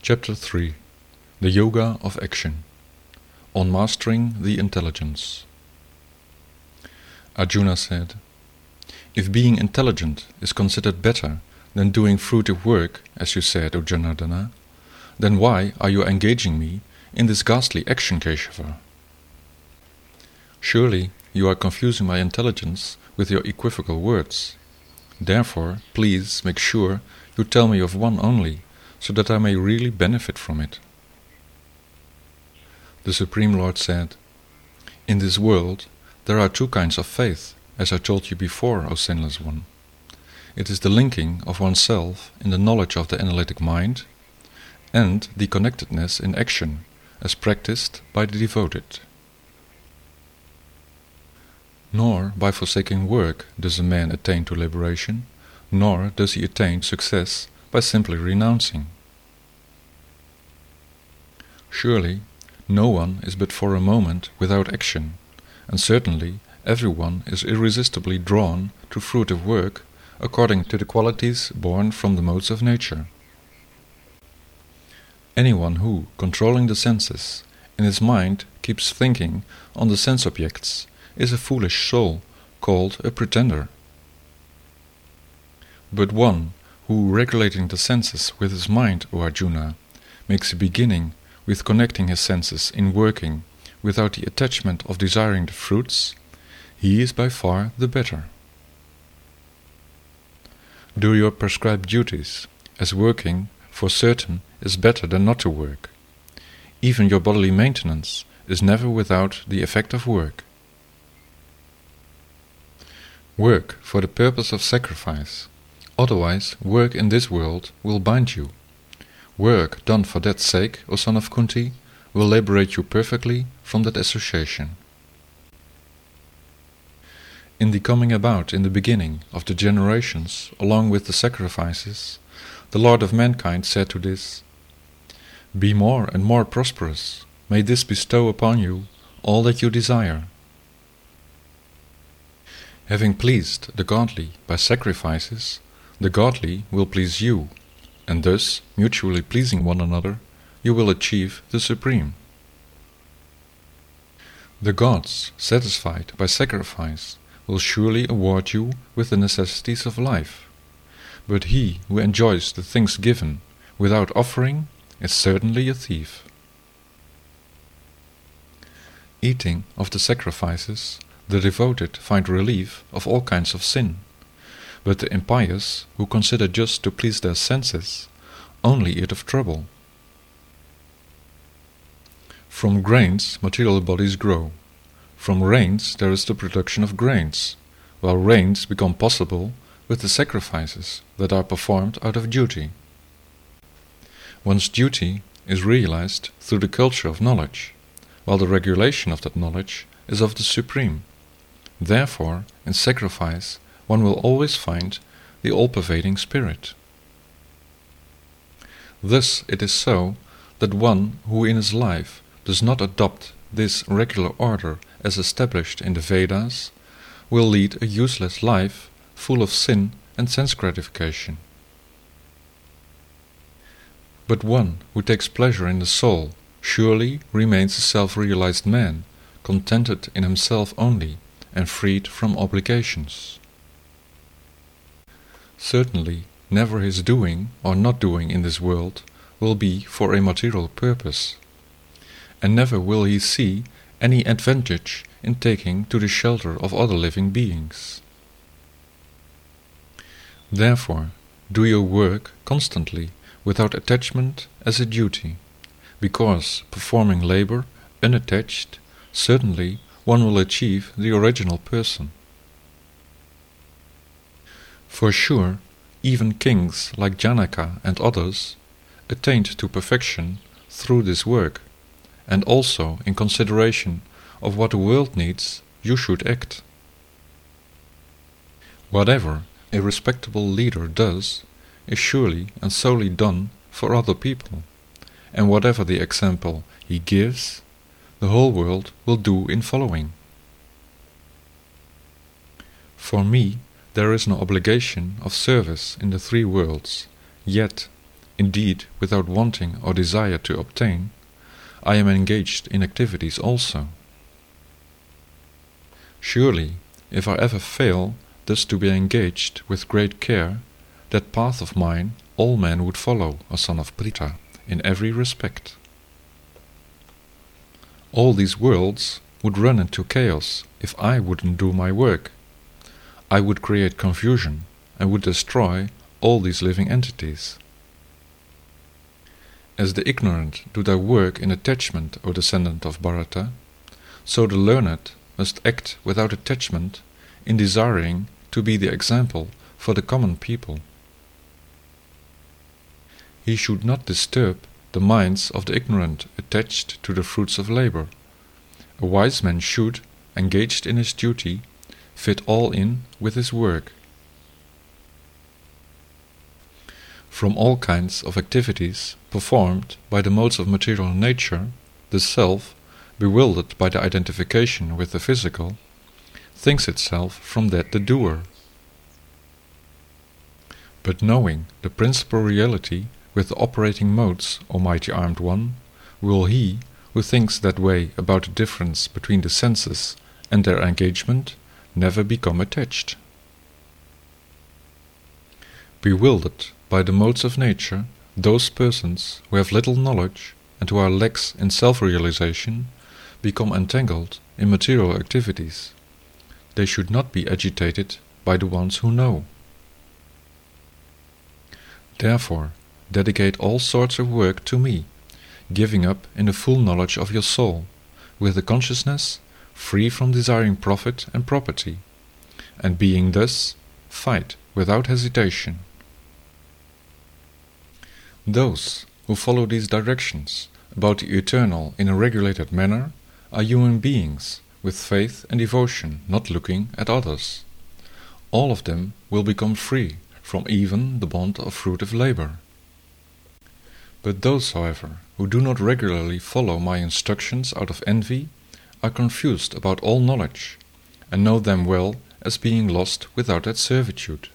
Chapter 3. The Yoga of Action. On Mastering the Intelligence. Arjuna said, "If being intelligent is considered better than doing fruitive work, as you said, O Janardana, then why are you engaging me in this ghastly action, Keshava? Surely you are confusing my intelligence with your equivocal words. Therefore, please make sure you tell me of one only, so that I may really benefit from it." The Supreme Lord said, "In this world there are two kinds of faith, as I told you before, O Sinless One. It is the linking of oneself in the knowledge of the analytic mind, and the connectedness in action, as practiced by the devoted. Nor by forsaking work does a man attain to liberation, nor does he attain success by simply renouncing. Surely no one is but for a moment without action, and certainly everyone is irresistibly drawn to fruitive work according to the qualities born from the modes of nature. Anyone who, controlling the senses, in his mind keeps thinking on the sense objects is a foolish soul, called a pretender. But one who, regulating the senses with his mind, O Arjuna, makes a beginning with connecting his senses in working without the attachment of desiring the fruits, he is by far the better. Do your prescribed duties, as working, for certain, is better than not to work. Even your bodily maintenance is never without the effect of work. Work for the purpose of sacrifice, otherwise work in this world will bind you. Work done for that sake, O son of Kunti, will liberate you perfectly from that association." In the coming about in the beginning of the generations, along with the sacrifices, the Lord of mankind said to this, "Be more and more prosperous. May this bestow upon you all that you desire." Having pleased the godly by sacrifices, the godly will please you, and thus, mutually pleasing one another, you will achieve the Supreme. The gods, satisfied by sacrifice, will surely award you with the necessities of life, but he who enjoys the things given without offering is certainly a thief. Eating of the sacrifices, the devoted find relief of all kinds of sin, but the impious, who consider just to please their senses, only eat of trouble. From grains material bodies grow. From rains there is the production of grains, while rains become possible with the sacrifices that are performed out of duty. One's duty is realized through the culture of knowledge, while the regulation of that knowledge is of the Supreme. Therefore, in sacrifice, one will always find the all-pervading spirit. Thus it is so that one who in his life does not adopt this regular order as established in the Vedas will lead a useless life full of sin and sense gratification. But one who takes pleasure in the soul surely remains a self-realized man, contented in himself only, and freed from obligations. Certainly, never his doing or not doing in this world will be for a material purpose, and never will he see any advantage in taking to the shelter of other living beings. Therefore, do your work constantly without attachment as a duty, because performing labor unattached, certainly one will achieve the original person. For sure, even kings like Janaka and others attained to perfection through this work, and also in consideration of what the world needs, you should act. Whatever a respectable leader does is surely and solely done for other people, and whatever the example he gives, the whole world will do in following. For me, there is no obligation of service in the three worlds, yet indeed without wanting or desire to obtain, I am engaged in activities also. Surely, if I ever fail thus to be engaged with great care, that path of mine all men would follow, O son of Pritha, in every respect. All these worlds would run into chaos if I wouldn't do my work. I would create confusion and would destroy all these living entities. As the ignorant do their work in attachment, O descendant of Bharata, so the learned must act without attachment in desiring to be the example for the common people. He should not disturb the minds of the ignorant attached to the fruits of labor. A wise man should, engaged in his duty, fit all in with his work. From all kinds of activities performed by the modes of material nature, the self, bewildered by the identification with the physical, thinks itself from that the doer. But knowing the principal reality with the operating modes, O mighty armed one, will he who thinks that way about the difference between the senses and their engagement never become attached. Bewildered by the modes of nature, those persons who have little knowledge and who are lax in self-realization become entangled in material activities. They should not be agitated by the ones who know. Therefore, dedicate all sorts of work to me, giving up in the full knowledge of your soul, with the consciousness free from desiring profit and property, and being thus, fight without hesitation. Those who follow these directions about the eternal in a regulated manner are human beings with faith and devotion, not looking at others. All of them will become free from even the bond of fruitive labor. But those, however, who do not regularly follow my instructions out of envy are confused about all knowledge, and know them well as being lost without that servitude.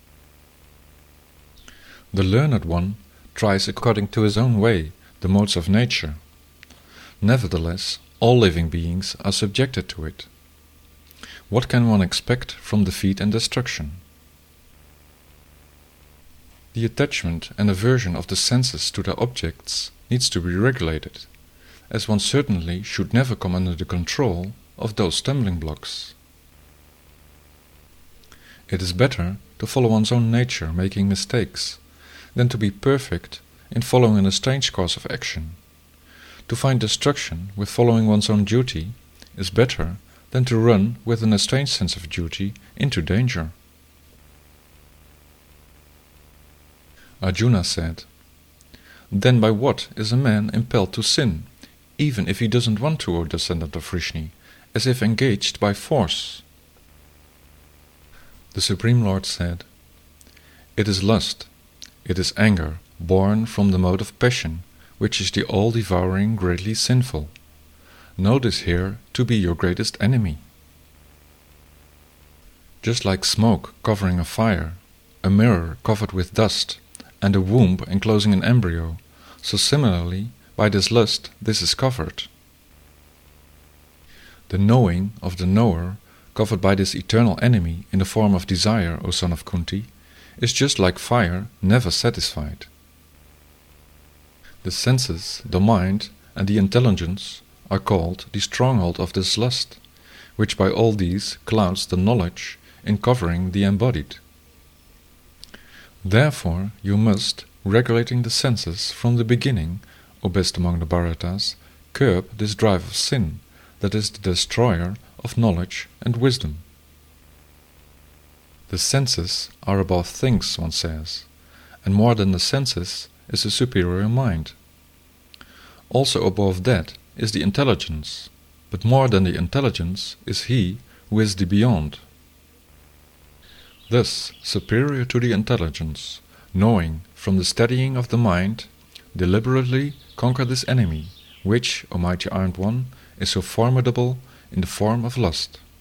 The learned one tries according to his own way the modes of nature. Nevertheless, all living beings are subjected to it. What can one expect from defeat and destruction? The attachment and aversion of the senses to their objects needs to be regulated, as one certainly should never come under the control of those stumbling blocks. It is better to follow one's own nature making mistakes than to be perfect in following a strange course of action. To find destruction with following one's own duty is better than to run with an estranged sense of duty into danger. Arjuna said, "Then by what is a man impelled to sin, even if he doesn't want to, O descendant of Vrishni, as if engaged by force?" The Supreme Lord said, "It is lust, it is anger, born from the mode of passion, which is the all-devouring, greatly sinful. Know this here to be your greatest enemy. Just like smoke covering a fire, a mirror covered with dust, and a womb enclosing an embryo, so similarly, by this lust, this is covered. The knowing of the knower, covered by this eternal enemy in the form of desire, O son of Kunti, is just like fire, never satisfied. The senses, the mind, and the intelligence are called the stronghold of this lust, which by all these clouds the knowledge in covering the embodied. Therefore you must, regulating the senses from the beginning, O best among the Bharatas, curb this drive of sin, that is the destroyer of knowledge and wisdom. The senses are above things, one says, and more than the senses is the superior mind. Also above that is the intelligence, but more than the intelligence is he who is the beyond. Thus, superior to the intelligence, knowing from the steadying of the mind, deliberately conquer this enemy, which, O mighty armed one, is so formidable in the form of lust.